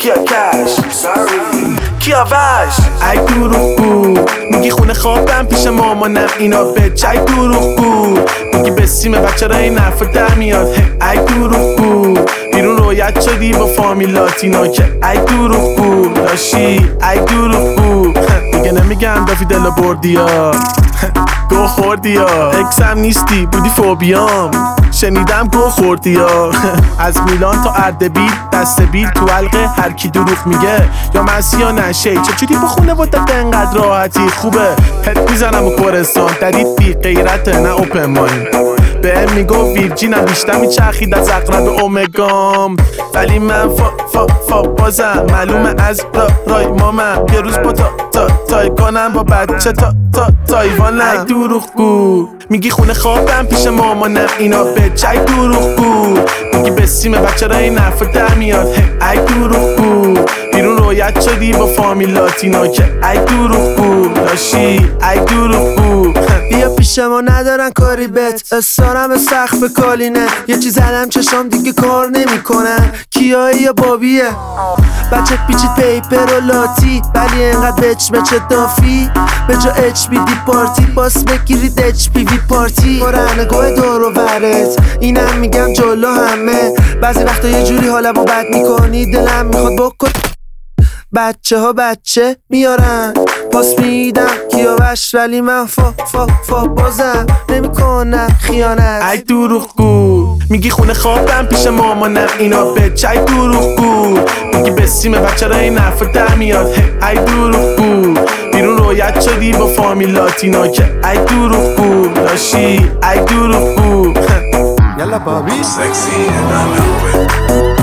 کیا کش کیا وش ای دروغگو میگی خونه خوابم پیش مامانم اینا به چای دروغگو میگی بسیم بچه را این حرف در میاد ای دروغگو بیرون رویت شدی با فامیلاتینا که ای دروغگو داشتی ای دروغگو دیگه نمیگم دافی دلو بردی ها گو خوردی ها اکسم نیستی بودی فوبیام شنیدم گو خوردی ها از میلان تا اردبیل دست بیل تو حلقه هر کی دروغ میگه یا مسی یا نشه چجوری با خونه وادت انقدر راحتی خوبه پت میزنم و کورستان دارید بی غیرته نه اوپن ماین به میگو ویرجینم بیشتر میچرخید از اقرب اومگام ولی من فا بازم معلومه از رای مامم یه روز با تای کنم با بچه تایوانم ای دروغگو میگی خونه خوابم پیش مامانم اینا به چای دروغگو میگی بسیم بچه را این حرف در میاد ای دروغگو بیرون رویت شدی با فامیلاتینا که ای دروغگو داشتی ای دروغگو بیا پیش ما ندارن کاری بت استارم سخت به کالینه یه چیز زدم چشام دیگه کار نمیکنن کیایی یا بابیه بچه پیچید پیپر و لاتی ولی انقدر بچ دافی به جا اچ بی دی پارتی باس بگیرید اچ پی وی پارتی رنگوه دور و برت اینم میگم جلو همه بعضی وقتا یه جوری حالمو بد میکنی دلم میخواد بکن بچه ها بچه میارن پاس میدم کیاوش ولی من فا بازم نمیکنم خیانت ای دروغگو میگی خونه خوابم پیش مامانم اینا به چای دروغگو میگی بسیم بچه را این حرف در میاد ای دروغگو بیرون رویت شدی با فامیلاتینا که ای دروغگو داشتی ای دروغگو Sexy and I know it.